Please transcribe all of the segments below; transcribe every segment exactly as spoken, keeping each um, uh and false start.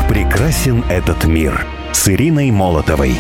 Прекрасен этот мир с Ириной Молотовой.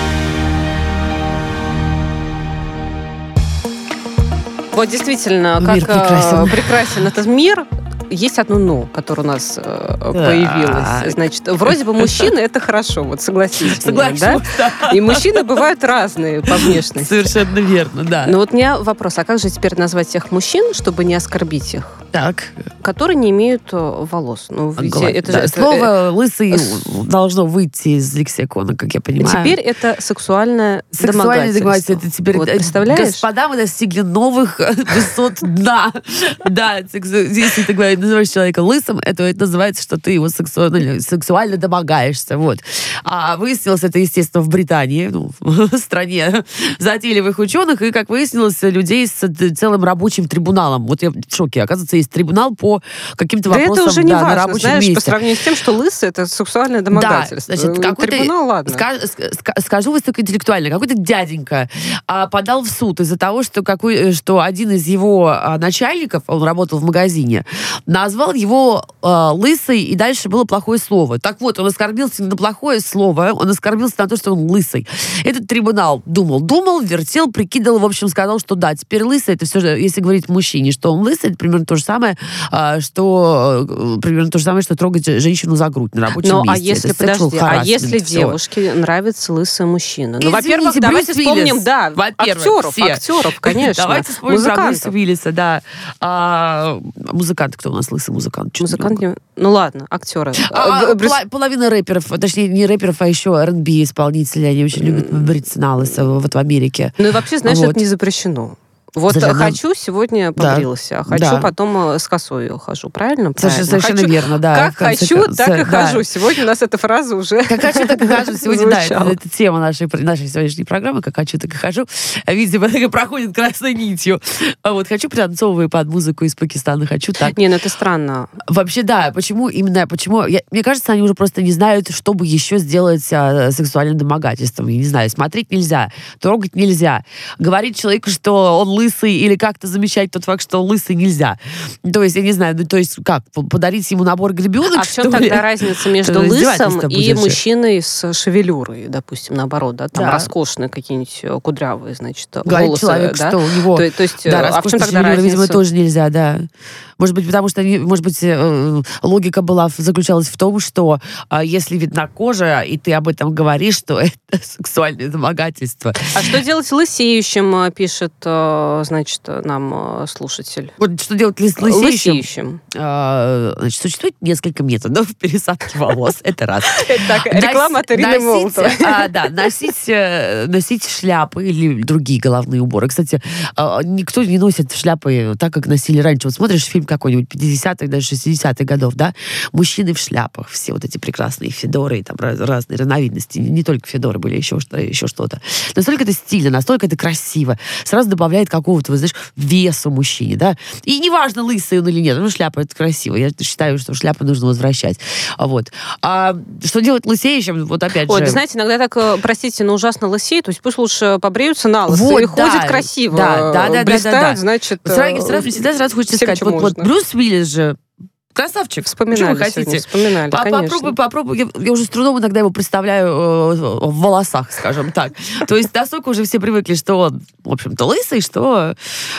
Вот действительно, Мир как прекрасен. э, прекрасен этот мир. Есть одно «но», которое у нас э, появилось. Значит, вроде бы мужчины — это хорошо, вот согласитесь. Соглашусь, да? да. И мужчины бывают разные по внешности. Совершенно верно, да. Но вот у меня вопрос, а как же теперь назвать тех мужчин, чтобы не оскорбить их, Так. которые не имеют э, волос? Ну, ведь Гла- это да, же- это- Слово «лысый» с- должно выйти из лексикона, как я понимаю. Теперь это сексуальное Сексуальное домогательство. домогательство. Это теперь... Вот, э, представляешь? Господа, мы достигли новых высот дна. Да, сексу- если ты говоришь, называешь человека лысым, это, это называется, что ты его сексуально, сексуально домогаешься. Вот. А выяснилось это, естественно, в Британии, ну, в стране затейливых ученых, и, как выяснилось, людей с целым рабочим трибуналом. Вот я в шоке. Оказывается, есть трибунал по каким-то Да вопросам это уже не да, на важно, рабочем знаешь, месте. по сравнению с тем, что лысый — это сексуальное домогательство. Да, значит, какой-то, Трибунал, ладно. ска- ска- скажу высокоинтеллектуально, какой-то дяденька а, подал в суд из-за того, что, какой, что один из его а, начальников, он работал в магазине, назвал его а, лысый, и дальше было плохое слово. Так вот, он оскорбился не на плохое слово, он оскорбился на то, что он лысый. Этот трибунал думал, думал, вертел, прикидывал, в общем, сказал, что да, теперь лысый, это все же, если говорить мужчине, что он лысый, это примерно то же самое, а, что э, примерно то же самое, что трогать женщину за грудь на рабочем Ну, месте. а если, Это sexual подожди, а harassment, если всё. девушке нравится лысый мужчина? Ну, Извините, во-первых, Брюс давайте вспомним, Уиллис. да, Во-первых, актеров, все. актеров, конечно, Давайте вспомним про музыкантов. Брюса Уиллиса, да. А, музыкант, кто у нас лысый музыкант? Чё Музыкант, за него? не- ну ладно, актеры. А, Э, Брюс- пола- половина рэперов, точнее, не рэперов, а еще ар энд би исполнители, они очень любят бриться на лысо вот в Америке. Ну и вообще, знаешь, Вот. это не запрещено. Вот Зачем? хочу, сегодня Да. побрился, а хочу, Да. потом э, с косой хожу, правильно? Совершенно, Правильно. совершенно Хочу- верно, да. Как в конце хочу, концов, так и да. хожу. Сегодня у нас эта фраза уже Как хочу, так и хожу. Сегодня, да, это, звучала. это тема нашей, нашей сегодняшней программы. Как хочу, так и хожу. Видимо, так и проходит красной нитью. А вот хочу пританцовываю под музыку из Пакистана. Хочу так. Не, ну это странно. Вообще, да. Почему именно, почему... Я, мне кажется, они уже просто не знают, что бы еще сделать а, сексуальным домогательством. Я не знаю, смотреть нельзя, трогать нельзя. Говорить человеку, что он лысый, или как-то замечать тот факт, что он лысый, нельзя. То есть, я не знаю, ну, то есть, как, подарить ему набор гребенок, А в что чем ли? тогда разница между Это лысым издевательство и будет же. мужчиной с шевелюрой, допустим, наоборот, да, там Да. роскошные какие-нибудь э, кудрявые, значит, Говорит волосы, человек, да? что у него... То, то есть, э, Да, а в чем роскошная тогда шевелюра, разница? видимо, тоже нельзя, да. Может быть, потому что, они- может быть, э, логика была, заключалась в том, что э, если видна кожа, и ты об этом говоришь, что это сексуальное домогательство. А что делать лысеющим, э, пишет, э, значит, нам э, слушатель. Вот что делать лыс- лысеющим? Лысеющим. Э, Значит, существует несколько методов пересадки волос. Это раз. Так, реклама от Ирины Носить- Молотовой. а, Да, носить, э, носить шляпы или другие головные уборы. Кстати, э, никто не носит шляпы так, как носили раньше. Вот смотришь фильм какой-нибудь пятидесятых, даже шестидесятых годов, да, мужчины в шляпах, все вот эти прекрасные федоры, там раз- разные разновидности, не, не только федоры были, еще, что, еще что-то. Настолько это стильно, настолько это красиво. Сразу добавляет какого-то, вы знаешь, весу мужчине, да. И неважно, лысый он или нет, ну, шляпа, это красиво. Я считаю, что шляпу нужно возвращать. Вот. А что делать лысеющим? Вот опять Ой, же... да, знаете, иногда так, э, простите, но ужасно лысеют, то есть пусть лучше побреются на лысо Вот, и да, ходят красиво, да, да, да, да, блистают, да, да. значит... э, Сразу, сразу, всегда сразу хочется всем, сказать, чем вот, вот можно. Брюс Уиллис же красавчик. Вспоминали Что вы сегодня, хотите? вспоминали, По- конечно. Попробуй, попробуй. Я, я уже с трудом иногда его представляю э, в волосах, скажем так. То есть настолько уже все привыкли, что он, в общем-то, лысый, что,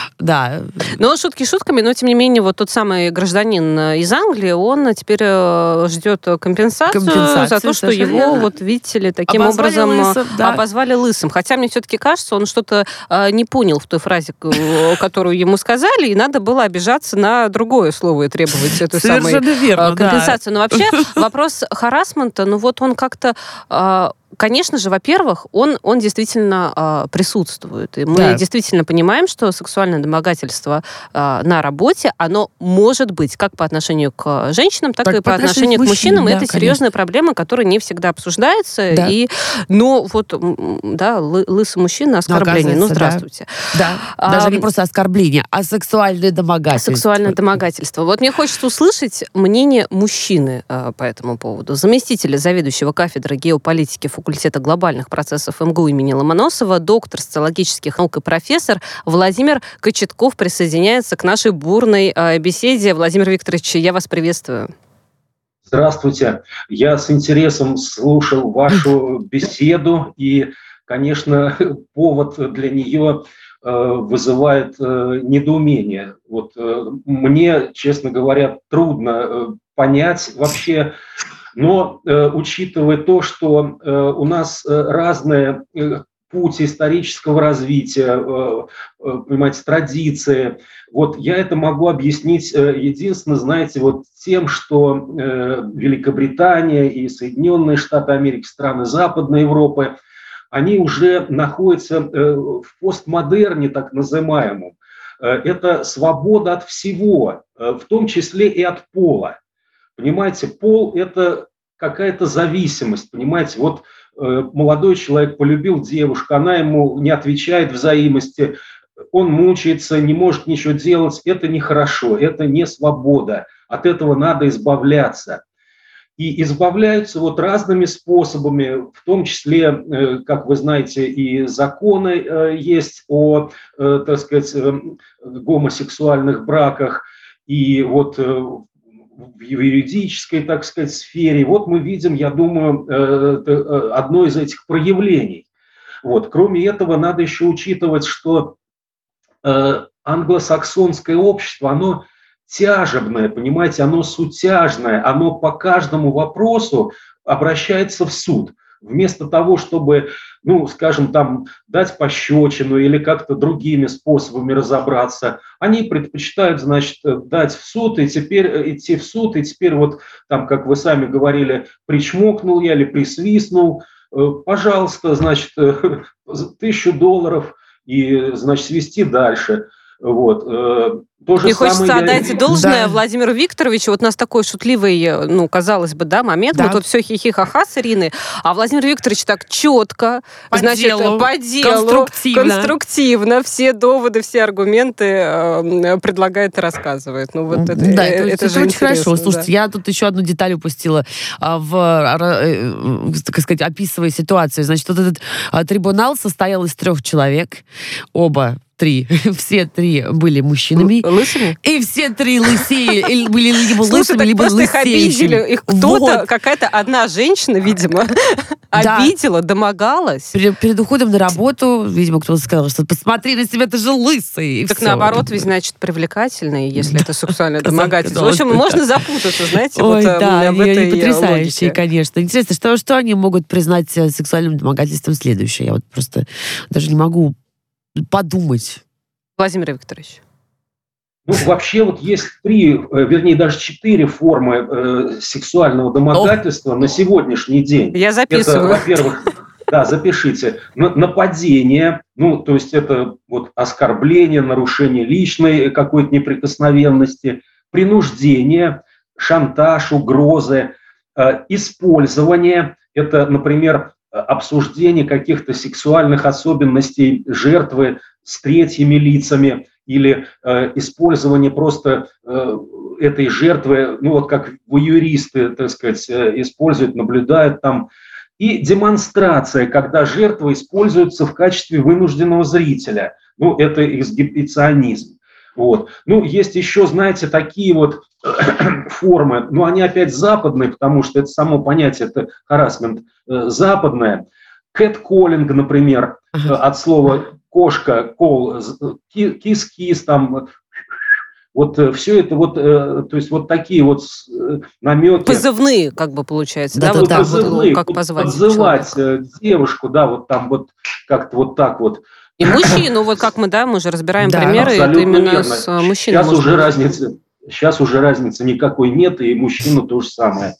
да. Ну, шутки шутками, но, тем не менее, вот тот самый гражданин из Англии, он теперь э, ждет компенсацию, Компенсацию, за то, что совершенно его, верно. вот, видите ли, таким Обозвали образом лысым, да. обозвали лысым. Хотя мне все-таки кажется, он что-то э, не понял в той фразе, к- которую ему сказали, и надо было обижаться на другое слово и требовать эту самую Совершенно верно, э, компенсацию. Но вообще вопрос харассмента, ну вот он как-то... э, Конечно же, во-первых, он, он действительно э, присутствует. И мы Да. действительно понимаем, что сексуальное домогательство э, на работе, оно может быть как по отношению к женщинам, так, Так и по отношению к мужчинам. да, это конечно. серьезная проблема, которая не всегда обсуждается. Да. И, но вот, м, да, лы- лысый мужчина, оскорбление. Ну, оказывается, да. здравствуйте. Да. А, Даже не просто оскорбление, а сексуальное домогательство. Сексуальное домогательство. Вот мне хочется услышать мнение мужчины э, по этому поводу. Заместитель заведующего кафедрой геополитики факультета глобальных процессов эм гэ у имени Ломоносова, доктор социологических наук и профессор Владимир Кочетков присоединяется к нашей бурной э, беседе. Владимир Викторович, я вас приветствую. Здравствуйте. Я с интересом слушал вашу беседу, и, конечно, повод для нее э, вызывает э, недоумение. Вот, э, мне, честно говоря, трудно э, понять вообще, но э, учитывая то, что э, у нас э, разные э, пути исторического развития, э, э, понимаете, традиции, вот я это могу объяснить э, единственно, знаете, вот тем, что э, Великобритания и Соединенные Штаты Америки, страны Западной Европы, они уже находятся э, в постмодерне так называемом. Э, это свобода от всего, э, в том числе и от пола. Понимаете, пол – это какая-то зависимость, понимаете, вот э, молодой человек полюбил девушку, она ему не отвечает взаимности, он мучается, не может ничего делать, это нехорошо, это не свобода, от этого надо избавляться. И избавляются вот разными способами, в том числе, э, как вы знаете, и законы э, есть о, э, так сказать, э, гомосексуальных браках, и вот э, в юридической, так сказать, сфере. Вот мы видим, я думаю, э, одно из этих проявлений. Вот. Кроме этого, надо еще учитывать, что э, англосаксонское общество, оно тяжебное, понимаете, оно сутяжное, оно по каждому вопросу обращается в суд. Вместо того, чтобы, ну, скажем, там, дать пощечину или как-то другими способами разобраться, они предпочитают, значит, дать в суд и теперь идти в суд, и теперь вот там, как вы сами говорили, причмокнул я или присвистнул, пожалуйста, значит, тысячу долларов и, значит, свести дальше. Вот. То же Мне хочется я... отдать должное Да. Владимиру Викторовичу. Вот у нас такой шутливый, ну, казалось бы, да, момент. Да. Мы тут все хихи-ха-ха с Ириной. А Владимир Викторович так четко, По значит, делу, по делу, конструктивно. конструктивно все доводы, все аргументы э, предлагает и рассказывает. Ну, вот это, Да, э, это, это это же очень интересно, хорошо. Слушайте, да. я тут еще одну деталь упустила, а, в, э, так сказать, описывая ситуацию. Значит, вот этот а, трибунал состоял из трех человек, оба три, все три были мужчинами. Лысыми? И все три лысее, или были либо Слушай, лысыми, так либо просто их лысеющими. обидели. Их кто-то, Вот. какая-то одна женщина, видимо, Да. обидела, домогалась. Перед, перед уходом на работу, видимо, кто-то сказал, что посмотри на себя, ты же лысый. И Так всё. наоборот, ведь, значит, привлекательный, если это сексуальное Казалось домогательство. В бы, общем, да. можно запутаться, знаете, Ой, вот э, да, в и этой они потрясающие, логике. конечно. Интересно, что, что они могут признать э, сексуальным домогательством следующее? Я вот просто даже не могу подумать. Владимир Викторович. Ну, вообще вот есть три, э, вернее, даже четыре формы э, сексуального домогательства на сегодняшний день. Я Это, записываю. во-первых, да, запишите, на- нападение, ну, то есть это вот оскорбление, нарушение личной какой-то неприкосновенности, принуждение, шантаж, угрозы, э, использование, это, например, обсуждение каких-то сексуальных особенностей жертвы с третьими лицами или э, использование просто э, этой жертвы, ну вот как юристы, так сказать, э, используют, наблюдают там. И демонстрация, когда жертва используется в качестве вынужденного зрителя. Ну, это эксгибиционизм. Вот. Ну, есть еще, знаете, такие вот формы, но они опять западные, потому что это само понятие, это харассмент э, западное. Кэт-коллинг, например, э, от слова кошка, кол, кис-кис, там, вот э, все это вот, э, то есть вот такие вот э, намеки. Позывные, как бы, получается, да? Да-да-да. Вот так Позывные, вот, как вот позвать подзывать человека. э, девушку, да, вот там вот как-то вот так вот. И мужчину, вот как мы, да, мы же разбираем Да, примеры, это Абсолютно именно верно. с э, мужчиной. Сейчас может уже быть. разницы, сейчас уже разницы никакой нет, и мужчина то же самое.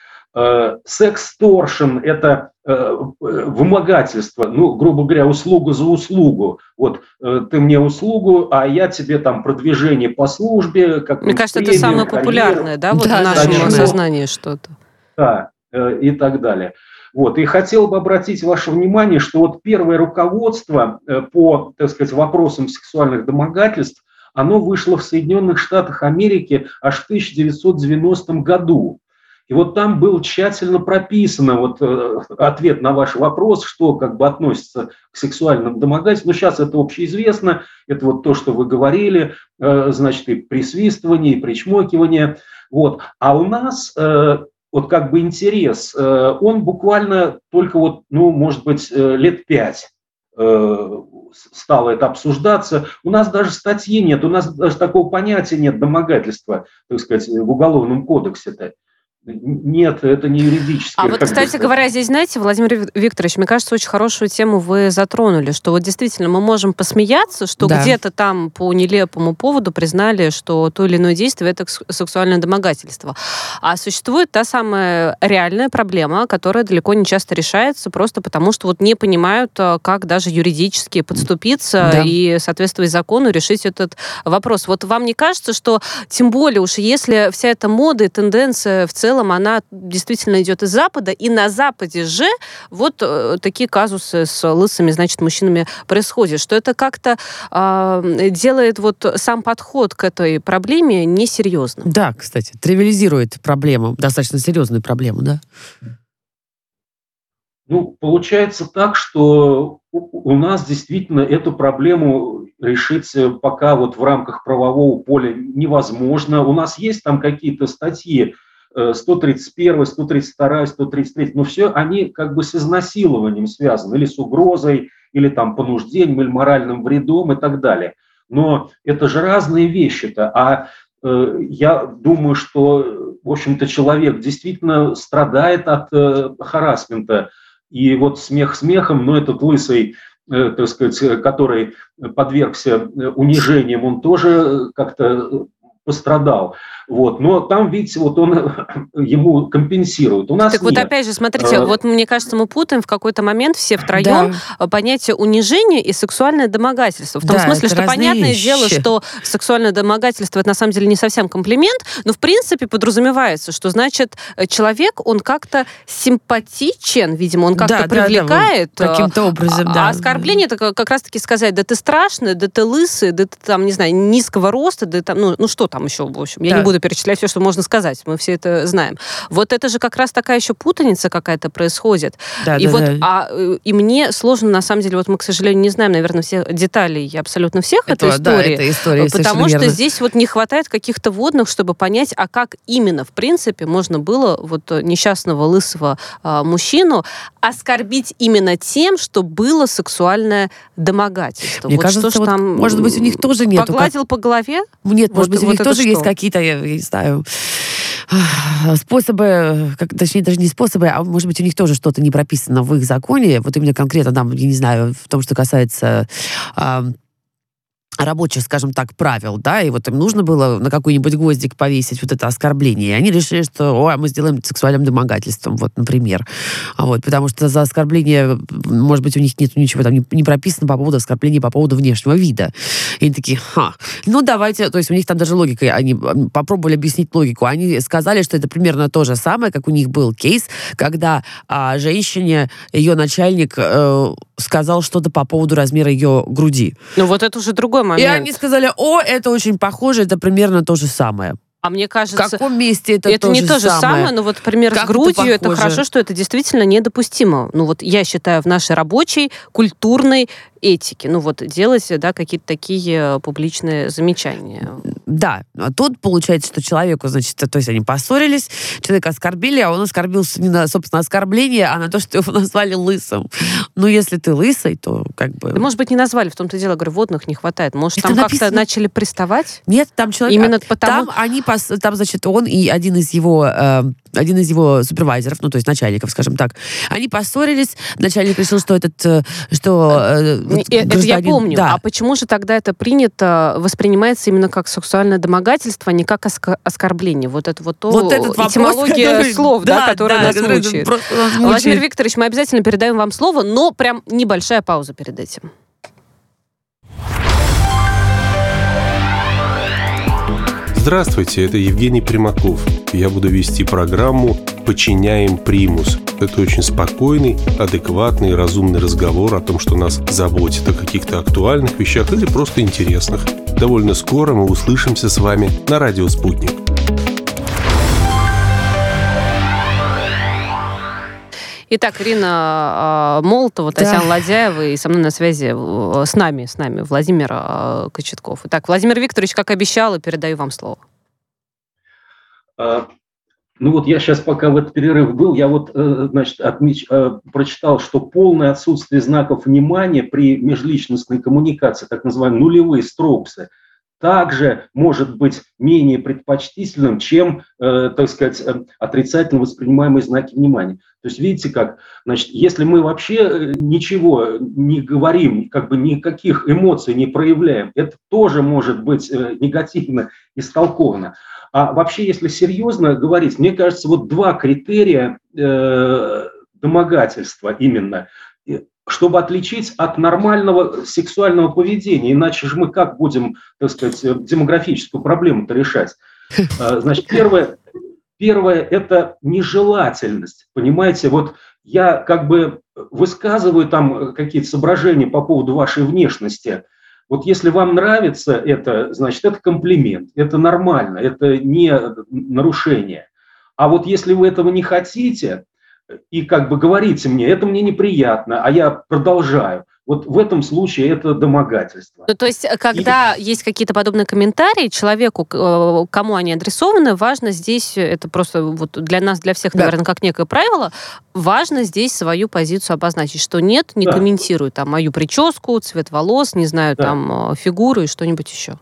Э, Секс-торшн – это э, вымогательство, ну, грубо говоря, услуга за услугу. Вот э, ты мне услугу, а я тебе там продвижение по службе. Как Мне кажется, это самое популярное, да, вот Да, в нашем конечно. осознании что-то. Да, э, и так далее. Вот. И хотел бы обратить ваше внимание, что вот первое руководство э, по, так сказать, вопросам сексуальных домогательств, оно вышло в Соединенных Штатах Америки аж в тысяча девятьсот девяностом году. И вот там был тщательно прописано вот, э, ответ на ваш вопрос, что как бы относится к сексуальным домогательствам. Ну, сейчас это общеизвестно, это вот то, что вы говорили, э, значит, и присвистывание, и причмокивание. Вот. А у нас э, вот как бы интерес, он буквально только вот, ну, может быть, лет пять стало это обсуждаться. У нас даже статьи нет, у нас даже такого понятия нет домогательства, так сказать, в Уголовном кодексе-то. Нет, это не юридически. А вот, кстати говоря, здесь, знаете, Владимир Викторович, мне кажется, очень хорошую тему вы затронули, что вот действительно мы можем посмеяться, что да. где-то там по нелепому поводу признали, что то или иное действие – это сексуальное домогательство. А существует та самая реальная проблема, которая далеко не часто решается, просто потому что вот не понимают, как даже юридически подступиться да. и, соответствуя закону, решить этот вопрос. Вот вам не кажется, что тем более уж если вся эта мода и тенденция в целом она действительно идет из Запада, и на Западе же вот э, такие казусы с лысыми, значит, мужчинами происходят, что это как-то э, делает вот сам подход к этой проблеме несерьезным. Да, кстати, тривиализирует проблему, достаточно серьезную проблему, да? Ну, получается так, что у нас действительно эту проблему решить пока вот в рамках правового поля невозможно. У нас есть там какие-то статьи, сто тридцать первая, сто тридцать вторая, сто тридцать третья, но все они как бы с изнасилованием связаны, или с угрозой, или там понуждением, или моральным вредом и так далее. Но это же разные вещи-то, а э, я думаю, что, в общем-то, человек действительно страдает от э, харассмента, и вот смех смехом, но этот лысый, э, так сказать, который подвергся унижениям, он тоже как-то пострадал. Вот. Но там, видите, вот он ему компенсирует. У нас так нет. Вот опять же, смотрите, а... вот мне кажется, мы путаем в какой-то момент все втроем да. понятие унижения и сексуальное домогательство. В том да, смысле, что понятное вещи. Дело, что сексуальное домогательство это на самом деле не совсем комплимент, но в принципе подразумевается, что значит человек, он как-то симпатичен, видимо, он как-то да, привлекает. Да, да, каким-то образом, а, да. А оскорбление это как раз-таки сказать, да ты страшный, да ты лысый, да ты там, не знаю, низкого роста, да там, ну, ну что там еще, в общем, я да. не буду перечислять все, что можно сказать, мы все это знаем. Вот это же как раз такая еще путаница какая-то происходит. Да, и, да, вот, да. А, и мне сложно, на самом деле, вот мы, к сожалению, не знаем, наверное, всех деталей абсолютно всех это, этой истории, да, эта история, потому что верно. Здесь вот не хватает каких-то вводных, чтобы понять, а как именно, в принципе, можно было вот несчастного лысого а, мужчину оскорбить именно тем, что было сексуальное домогательство. Мне вот кажется, что вот, там может быть, у них тоже нет. Погладил как... по голове? Нет, вот, может быть, у них вот тоже что? есть какие-то, я не знаю, способы, как, точнее, даже не способы, а может быть, у них тоже что-то не прописано в их законе, вот именно конкретно там, я не знаю, в том, что касается а, рабочих, скажем так, правил, да, и вот им нужно было на какой-нибудь гвоздик повесить вот это оскорбление, и они решили, что, о, мы сделаем это сексуальным домогательством, вот, например. Вот, потому что за оскорбление, может быть, у них нет ничего там не, не прописано по поводу оскорбления по поводу внешнего вида. И они такие, ха, ну давайте, то есть у них там даже логика, они попробовали объяснить логику, они сказали, что это примерно то же самое, как у них был кейс, когда а, женщине ее начальник э, сказал что-то по поводу размера ее груди. Ну вот это уже другой момент. И они сказали, о, это очень похоже, это примерно то же самое. А мне кажется, в каком месте это, это то не же то же самое, самое, но вот пример как с грудью, это, это хорошо, что это действительно недопустимо. Ну вот я считаю, в нашей рабочей, культурной этике, ну вот делать, да, какие-то такие публичные замечания. Да, а тут получается, что человеку, значит, то есть они поссорились, человека оскорбили, а он оскорбился не на, собственно, оскорбление, а на то, что его назвали лысым. Ну, если ты лысый, то как бы... Да, может быть, не назвали, в том-то дело, говорю, водных не хватает. Может, это там написано... как-то начали приставать? Нет, там человек... Именно потому... Там они, пос... там, значит, он и один из его... Э, один из его супервайзеров, ну, то есть начальников, скажем так, они поссорились, начальник решил, что этот... Что, э, это гражданин... я помню. Да. А почему же тогда это принято, воспринимается именно как сексуальное домогательство, а не как оск- оскорбление? Вот это вот то, вот этот вопрос, этимология который... слов, да, да, которая да, нас который мучает. нас мучает. Владимир Викторович, мы обязательно передаем вам слово, но прям небольшая пауза перед этим. Здравствуйте, это Евгений Примаков. Я буду вести программу «Подчиняем примус». Это очень спокойный, адекватный, разумный разговор о том, что нас заботит, о каких-то актуальных вещах или просто интересных. Довольно скоро мы услышимся с вами на радио «Спутник». Итак, Ирина э, Молотова, Татьяна да. Ладяева и со мной на связи э, с нами, с нами Владимир э, Кочетков. Итак, Владимир Викторович, как обещала, передаю вам слово. Ну вот я сейчас, пока в этот перерыв был, я вот, значит, отмеч... прочитал, что полное отсутствие знаков внимания при межличностной коммуникации, так называемые нулевые строуксы, также может быть менее предпочтительным, чем, э, так сказать, отрицательно воспринимаемые знаки внимания. То есть видите как, значит, если мы вообще ничего не говорим, как бы никаких эмоций не проявляем, это тоже может быть э, негативно истолковано. А вообще, если серьезно говорить, мне кажется, вот два критерия э, домогательства именно, чтобы отличить от нормального сексуального поведения. Иначе же мы как будем, так сказать, демографическую проблему-то решать? Значит, первое, первое – это нежелательность. Понимаете, вот я как бы высказываю там какие-то соображения по поводу вашей внешности. Вот если вам нравится это, значит, это комплимент, это нормально, это не нарушение. А вот если вы этого не хотите и как бы говорите мне, это мне неприятно, а я продолжаю, вот в этом случае это домогательство. Ну, то есть, когда и... есть какие-то подобные комментарии, человеку, кому они адресованы, важно здесь, это просто вот для нас, для всех, да. наверное, как некое правило, важно здесь свою позицию обозначить, что нет, не да. комментирую там мою прическу, цвет волос, не знаю, да. там фигуру и что-нибудь еще.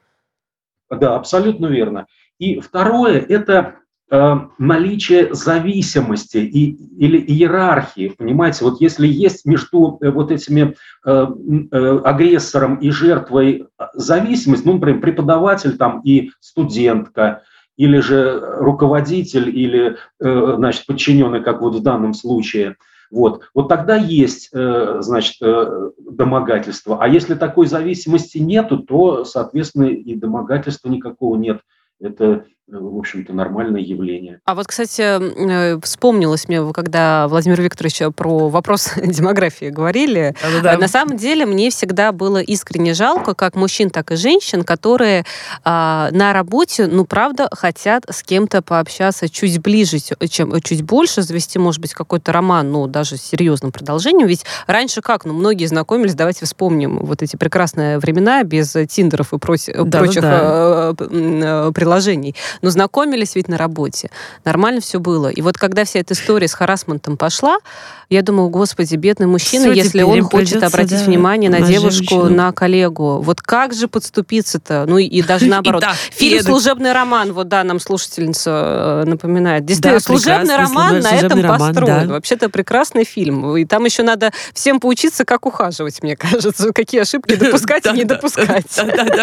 Да, абсолютно верно. И второе, это наличие зависимости и, или иерархии, понимаете, вот если есть между вот этими э, э, агрессором и жертвой зависимость, ну, например, преподаватель там и студентка, или же руководитель, или, э, значит, подчиненный, как вот в данном случае, вот, вот тогда есть, э, значит, э, домогательство, а если такой зависимости нету, то, соответственно, и домогательства никакого нет. Это, в общем-то, нормальное явление. А вот, кстати, вспомнилось мне, когда Владимир Викторович про вопрос демографии говорили, да-да-да. На самом деле мне всегда было искренне жалко как мужчин, так и женщин, которые а, на работе, ну, правда, хотят с кем-то пообщаться чуть ближе, чем чуть больше, завести, может быть, какой-то роман, ну, даже с серьезным продолжением. Ведь раньше как? Ну, многие знакомились, давайте вспомним вот эти прекрасные времена без тиндеров и прочих, прочих э, э, приложений. Но знакомились ведь на работе. Нормально все было. И вот когда вся эта история с харассментом пошла, я думаю, господи, бедный мужчина, все, если он хочет обратить да, внимание на, на девушку, женщину. На коллегу. Вот как же подступиться-то? Ну и даже наоборот. Фильм «Служебный роман», вот да, нам слушательница напоминает. Действительно, служебный роман на этом построен. Вообще-то прекрасный фильм. И там еще надо всем поучиться, как ухаживать, мне кажется. Какие ошибки допускать и не допускать.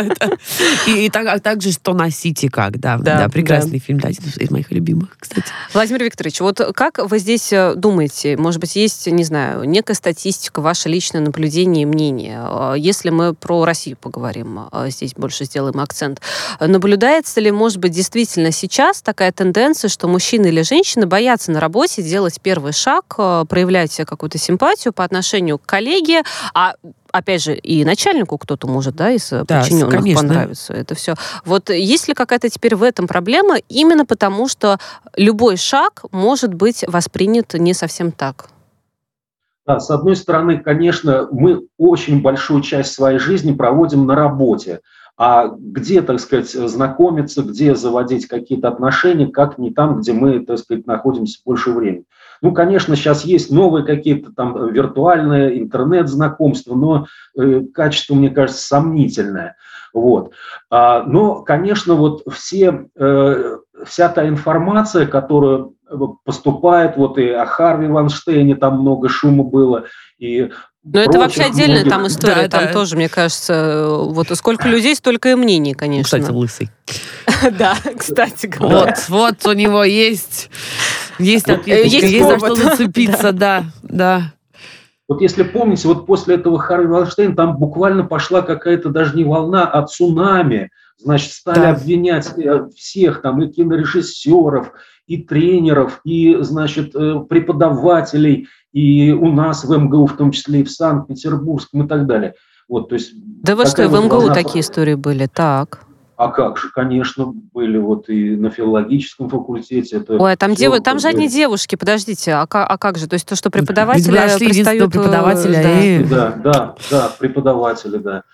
И также, что носить и как, да. Да, прекрасный фильм, да, из моих любимых, кстати. Владимир Викторович, вот как вы здесь думаете, может быть, есть, не знаю, некая статистика, ваше личное наблюдение и мнение? Если мы про Россию поговорим, здесь больше сделаем акцент. Наблюдается ли, может быть, действительно сейчас такая тенденция, что мужчины или женщины боятся на работе делать первый шаг, проявлять какую-то симпатию по отношению к коллеге, а опять же, и начальнику кто-то может, да, из да, подчиненных конечно. Понравится это все. Вот есть ли какая-то теперь в этом проблема именно потому, что любой шаг может быть воспринят не совсем так? Да, с одной стороны, конечно, мы очень большую часть своей жизни проводим на работе. А где, так сказать, знакомиться, где заводить какие-то отношения, как не там, где мы, так сказать, находимся больше времени. Ну, конечно, сейчас есть новые какие-то там виртуальные интернет-знакомства, но э, качество, мне кажется, сомнительное. Вот. А, но, конечно, вот все, э, вся та информация, которая поступает, вот и о Харви Вайнштейне там много шума было, и но это вообще отдельная многих... там история, да, там да. тоже, мне кажется, вот сколько людей, столько и мнений, конечно. Кстати, лысый. Да, кстати говоря. Вот, вот у него есть, есть ответочка, есть, есть за что зацепиться, да, да. Вот если помните, вот после этого Харви Вайнштейна там буквально пошла какая-то даже не волна, а цунами. Значит, стали да. обвинять всех там и кинорежиссеров, и тренеров, и, значит, преподавателей, и у нас в эм гэ у, в том числе и в Санкт-Петербургском и так далее. Вот, то есть, да вы что, в эм гэ у волна... такие истории были, так? А как же, конечно, были вот и на филологическом факультете. Это Ой, там, дев... там же одни девушки, подождите, а как, а как же? То есть то, что преподаватели пристают... преподавателя да. и... Да, да, да, преподаватели, да.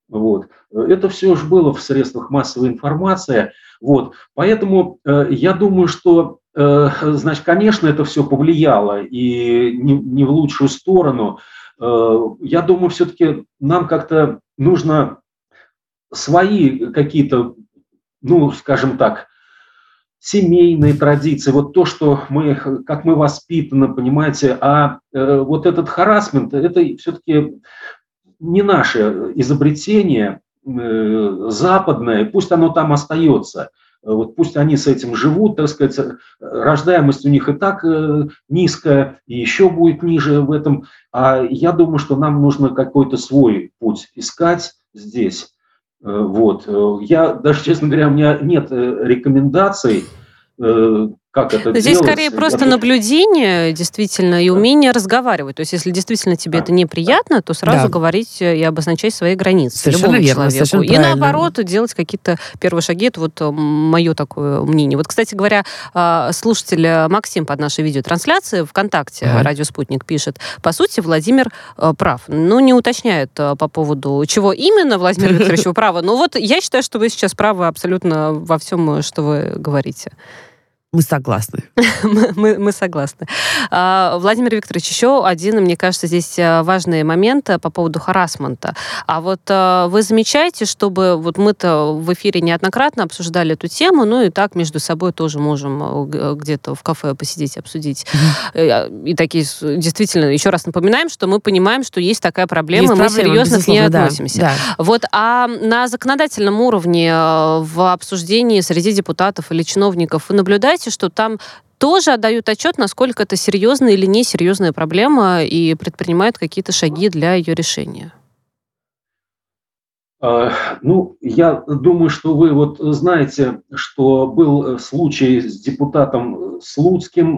Вот. Это все уж было в средствах массовой информации. Вот. Поэтому э, я думаю, что, э, значит, конечно, это все повлияло и не, не в лучшую сторону. Э, я думаю, все-таки нам как-то нужно свои какие-то, ну, скажем так, семейные традиции, вот то, что мы, как мы воспитаны, понимаете, а э, вот этот харассмент, это все-таки не наше изобретение, э, западное, пусть оно там остается, вот пусть они с этим живут, так сказать, рождаемость у них и так э, низкая, и еще будет ниже в этом, а я думаю, что нам нужно какой-то свой путь искать здесь. Вот. Я даже, честно говоря, у меня нет рекомендаций, как это делать. Здесь скорее просто Я... наблюдение, действительно, и умение да. разговаривать. То есть, если действительно тебе да. это неприятно, то сразу да. говорить и обозначать свои границы совершенно любому верно, человеку. И правильно. наоборот, делать какие-то первые шаги. Это вот мое такое мнение. Вот, кстати говоря, слушатель Максим под нашей видеотрансляцией ВКонтакте, ага. Радио Спутник, пишет, по сути, Владимир прав. Ну, не уточняет по поводу, чего именно Владимир Викторович вы правы. Но вот я считаю, что вы сейчас правы абсолютно во всем, что вы говорите. Мы согласны. мы, мы, мы согласны. А, Владимир Викторович, еще один, мне кажется, здесь важный момент по поводу харассмента. А вот а, вы замечаете, чтобы вот мы-то в эфире неоднократно обсуждали эту тему, ну и так между собой тоже можем где-то в кафе посидеть, обсудить. Mm-hmm. И такие, действительно, еще раз напоминаем, что мы понимаем, что есть такая проблема, есть мы проблема, серьезно к ней относимся. Да, да. Вот, а на законодательном уровне в обсуждении среди депутатов или чиновников вы наблюдаете, что там тоже отдают отчет, насколько это серьезная или несерьезная проблема, и предпринимают какие-то шаги для ее решения? Ну, я думаю, что вы вот знаете, что был случай с депутатом Слуцким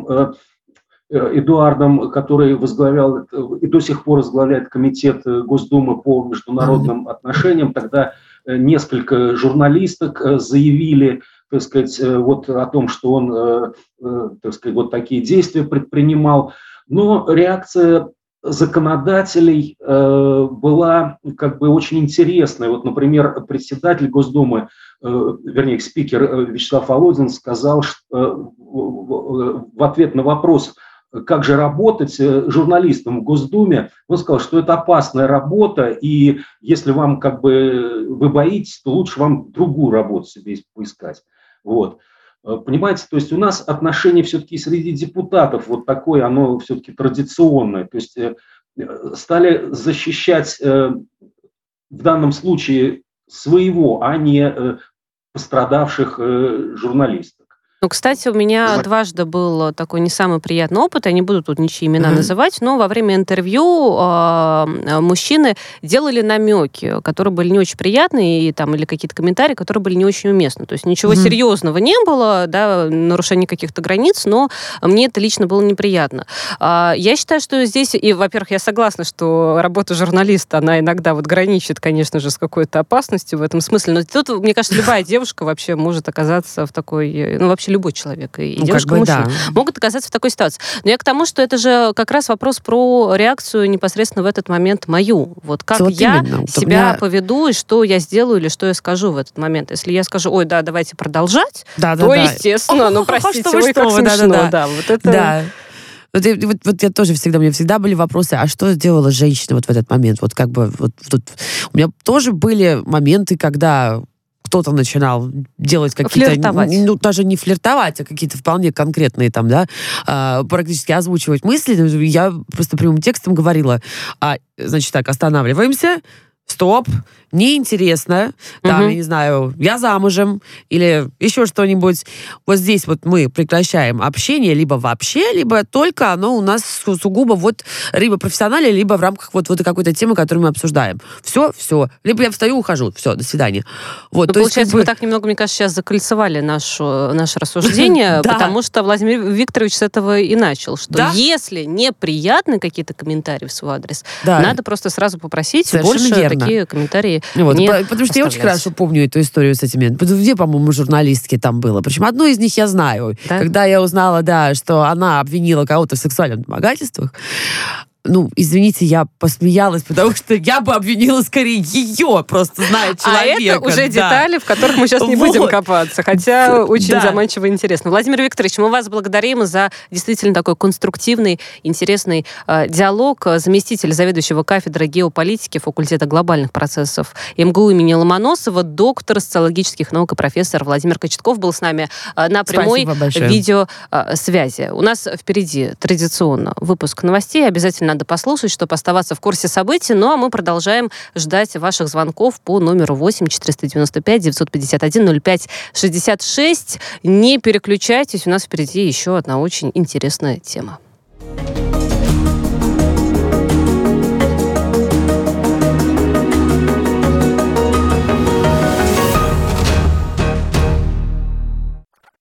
Эдуардом, который возглавлял и до сих пор возглавляет комитет Госдумы по международным отношениям. Тогда несколько журналисток заявили, так сказать, вот о том, что он, так сказать, вот такие действия предпринимал. Но реакция законодателей была как бы очень интересная. Вот, например, председатель Госдумы, вернее, спикер Вячеслав Володин сказал, что в ответ на вопрос, как же работать журналистам в Госдуме, он сказал, что это опасная работа, и если вам как бы вы боитесь, то лучше вам другую работу себе поискать. Вот. Понимаете, то есть у нас отношение все-таки среди депутатов вот такое, оно все-таки традиционное. То есть стали защищать в данном случае своего, а не пострадавших журналистов. Ну, кстати, у меня дважды был такой не самый приятный опыт, я не буду тут ничьи имена mm-hmm. называть, но во время интервью э, мужчины делали намеки, которые были не очень приятные, и, там, или какие-то комментарии, которые были не очень уместны. То есть ничего mm-hmm. серьезного не было, да, нарушения каких-то границ, но мне это лично было неприятно. Э, я считаю, что здесь, и, во-первых, я согласна, что работа журналиста, она иногда вот граничит, конечно же, с какой-то опасностью в этом смысле, но тут, мне кажется, любая девушка вообще может оказаться в такой, ну, вообще любой человек, и ну, девушка, и мужчина, да. могут оказаться в такой ситуации. Но я к тому, что это же как раз вопрос про реакцию непосредственно в этот момент мою. Вот как вот я именно. себя меня... поведу, и что я сделаю, или что я скажу в этот момент. Если я скажу, ой, да, давайте продолжать, да, то, да, естественно, да. ну, простите, что вы, ой, что как вы, смешно. Да, да, да. Вот это... да. Вот, вот, вот я тоже всегда, у меня всегда были вопросы, а что сделала женщина вот в этот момент? Вот как бы, вот тут у меня тоже были моменты, когда кто-то начинал делать какие-то... Флиртовать. Ну, даже не флиртовать, а какие-то вполне конкретные там, да, э, практически озвучивать мысли. Я просто прямым текстом говорила, а, значит так, останавливаемся, стоп, неинтересно, там, угу. я не знаю, я замужем, или еще что-нибудь. Вот здесь вот мы прекращаем общение либо вообще, либо только оно у нас сугубо вот либо профессионально, либо в рамках вот, вот какой-то темы, которую мы обсуждаем. Все, все. Либо я встаю, ухожу. Все, до свидания. Вот, ну, то получается, есть, как бы... мы так немного, мне кажется, сейчас закольцевали нашу, наше рассуждение, потому что Владимир Викторович с этого и начал, что если неприятны какие-то комментарии в свой адрес, надо просто сразу попросить больше такие комментарии вот, не потому что я очень хорошо помню эту историю с этими... Две, по-моему, журналистки там было. Причем одну из них я знаю. Да? Когда я узнала, да, что она обвинила кого-то в сексуальных домогательствах, ну, извините, я посмеялась, потому что я бы обвинила скорее ее, просто зная человека. А это уже да. детали, в которых мы сейчас не Вот. будем копаться, хотя очень Да. заманчиво и интересно. Владимир Викторович, мы вас благодарим за действительно такой конструктивный, интересный э, диалог. Заместитель заведующего кафедрой геополитики факультета глобальных процессов МГУ имени Ломоносова, доктор социологических наук и профессор Владимир Кочетков был с нами э, на прямой видеосвязи. У нас впереди традиционно выпуск новостей. Обязательно надо послушать, чтобы оставаться в курсе событий. Ну, а мы продолжаем ждать ваших звонков по номеру восемь четыреста девяносто пять девятьсот пятьдесят один ноль пять шестьдесят шесть. Не переключайтесь, у нас впереди еще одна очень интересная тема.